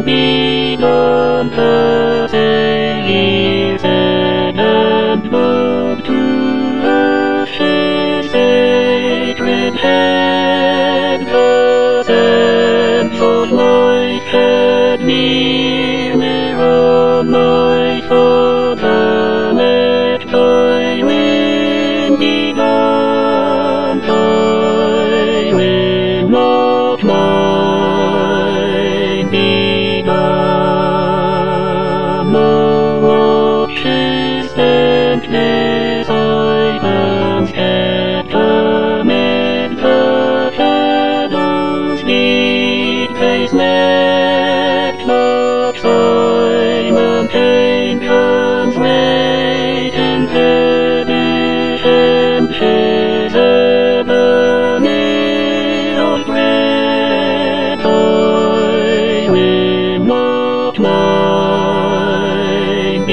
begun the sailors and moved to Earth's sacred head. The sands of life had near on my father met by wind begun, thy wind not mine begun. No watches and silence kept amid the shadows neath pace met, but silent angels wait in hellish benches ebony of bread. Thy wind not mine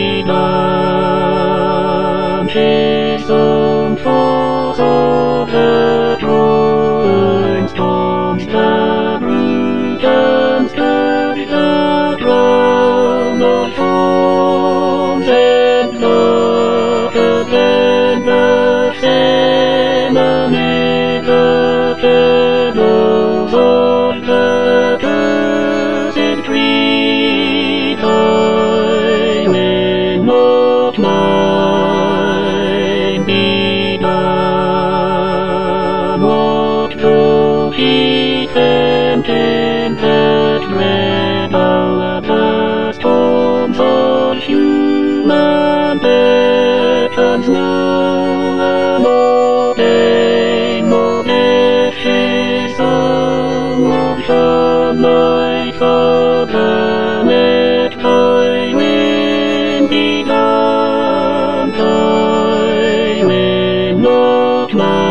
begun. Chase on falls of the drawing storms, the brute and scourge the crown of thorns, and look again the same amid the shadows of the cursed tree. Thy wind not mine begun. What though he sent in that dread hour the storms on human beckons, no pain, no death is solution. My father met thy wind begun, thy wind not mine.